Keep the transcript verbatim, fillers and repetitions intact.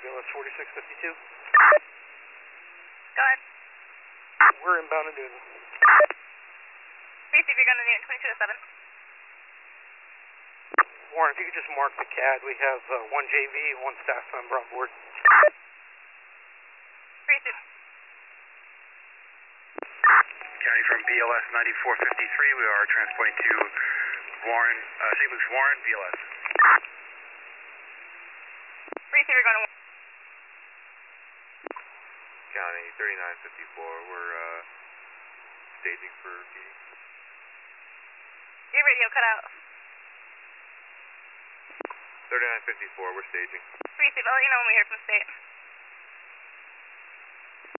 B L S forty-six fifty-two. Go ahead. We're inbound to Newton. Please see if you're going to Newton twenty-two oh seven. Warren, if you could just mark the C A D, we have uh, one J V, one staff member on board. Three two. County from B L S ninety-four fifty-three, we are transporting to Warren, uh, Saint Luke's Warren, B L S. Three two, you're going to County thirty-nine fifty-four, we're uh, staging for P D. Your radio cut out. thirty-nine fifty-four, we're staging. Three two, I'll let you know when we hear from state.